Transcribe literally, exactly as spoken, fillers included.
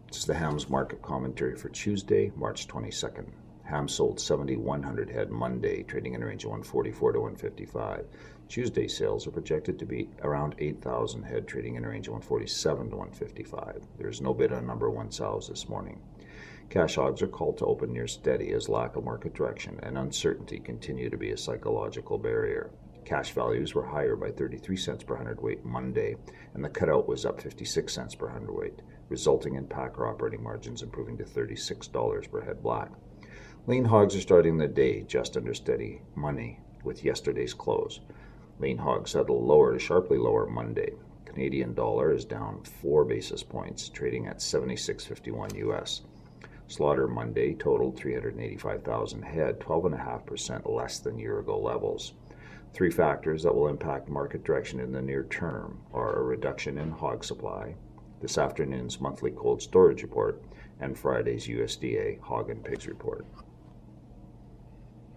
This is the Hams market commentary for Tuesday, March twenty-second. Hams sold seven thousand one hundred head Monday, trading in a range of one forty-four to one fifty-five. Tuesday sales are projected to be around eight thousand head, trading in a range of one forty-seven to one fifty-five. There is no bid on number one sows this morning. Cash hogs are called to open near steady as lack of market direction and uncertainty continue to be a psychological barrier. Cash values were higher by thirty-three cents per hundredweight Monday, and the cutout was up fifty-six cents per hundredweight, resulting in packer operating margins improving to thirty-six dollars per head black. Lean hogs are starting the day just under steady money with yesterday's close. Lean hogs settled lower to sharply lower Monday. Canadian dollar is down four basis points, trading at seventy-six fifty-one U S. Slaughter Monday totaled three hundred eighty-five thousand head, twelve point five percent less than year-ago levels. Three factors that will impact market direction in the near term are a reduction in hog supply, this afternoon's monthly cold storage report, and Friday's U S D A hog and pigs report.